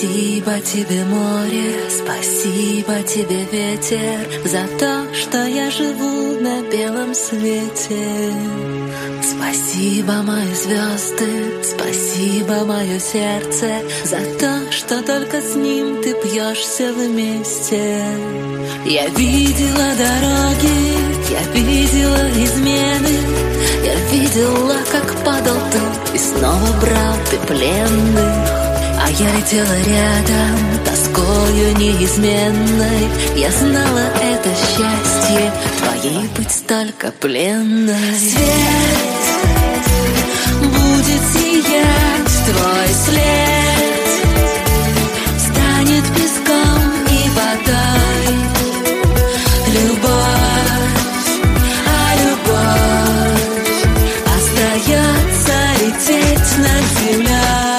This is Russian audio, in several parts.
Спасибо тебе, море, спасибо тебе, ветер, за то, что я живу на белом свете. Спасибо, мои звезды, спасибо, мое сердце, за то, что только с ним ты пьешься вместе. Я видела дороги, я видела измены, я видела, как падал ты и снова брал ты пленных. А я летела рядом, тоскою неизменной. Я знала это счастье, твоей быть только пленной. Свет будет сиять, твой след станет песком и водой. Любовь, а любовь остается лететь над землей.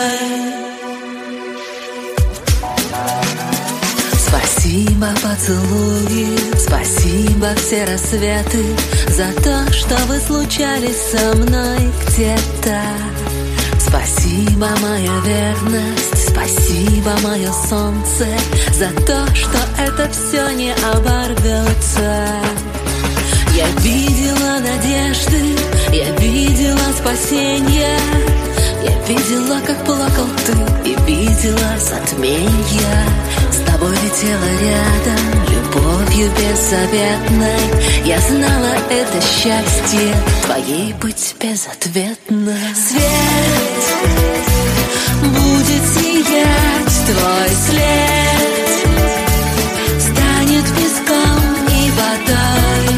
Спасибо поцелуи, спасибо все рассветы, за то, что вы случались со мной где-то. Спасибо, моя верность, спасибо, мое солнце, за то, что это все не оборвется. Я видела надежды, я видела спасение, я видела, как плакал ты, и видела затмения. С тобой летела рядом, любовью беззаветной. Я знала это счастье, твоей быть безответной. Свет будет сиять, твой след станет песком и водой.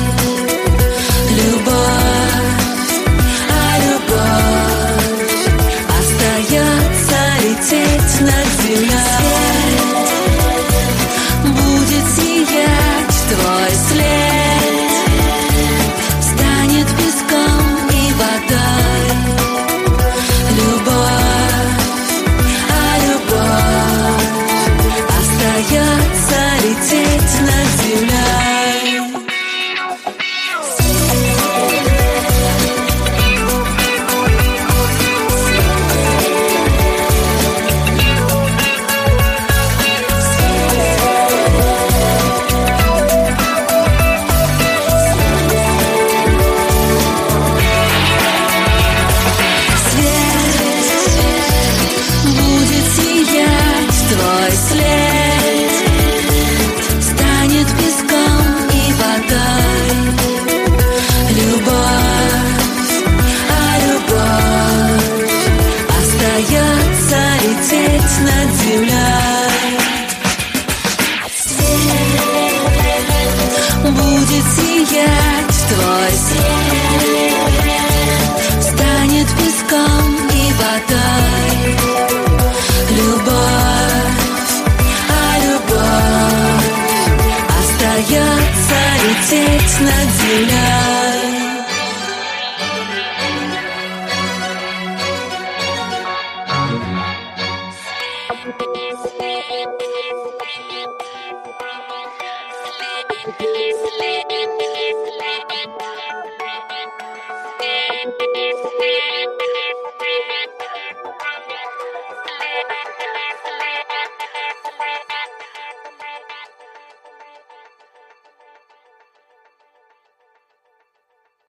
Любовь, а любовь остается лететь над землей. Будет сиять, твой след станет песком и водой. Любовь, а любовь остается лететь над землей. Твой след станет песком и водой. Любовь, а любовь остается лететь над землей. Будет сиять, твой след станет песком и водой. Любовь, а любовь остается лететь над землей. Sleep.